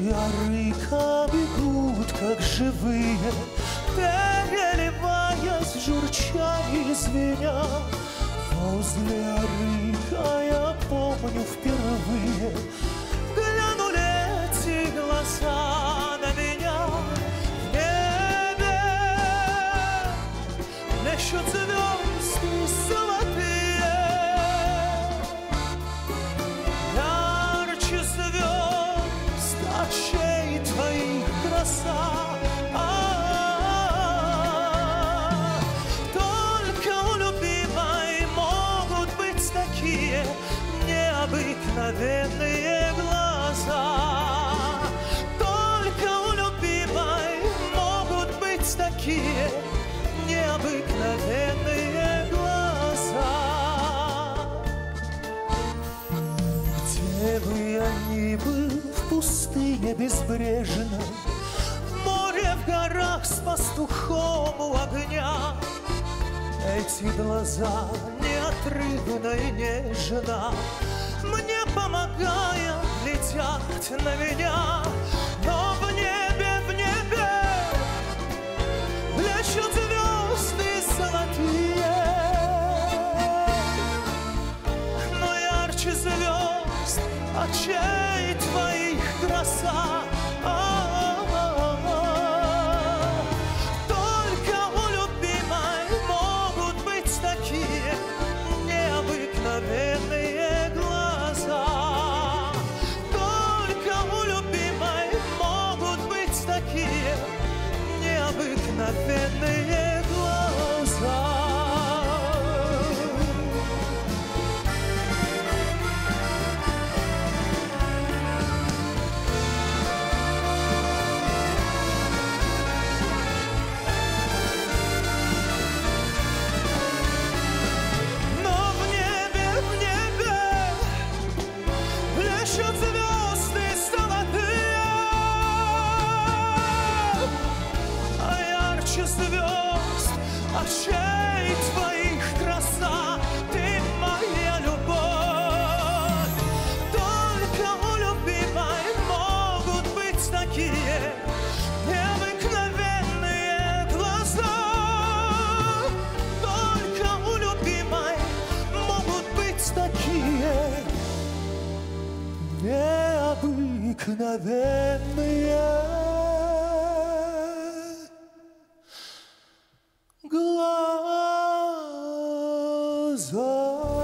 Ярыка бегут, как живые, переливаясь, журчали, звеня. Возле Арыка я помню впервые глянули эти глаза на меня. В небе плещут звезды золотые, ярче звезд очей твоих краса. Необыкновенные глаза, только у любимой могут быть такие необыкновенные глаза. Где бы я ни был, в пустыне безбрежно, в море, в горах с пастухом у огня, эти глаза неотрывно и нежно мне помогая, летят на меня. Но в небе блещут звезды золотые, но ярче звезд очей твоих краса. Только у любимой могут быть такие необыкновенные глаза. Только у любимой могут быть такие необыкновенные глаза. Очей твоих краса, ты моя любовь. Только у любимой могут быть такие необыкновенные глаза. Только у любимой могут быть такие необыкновенные глаза.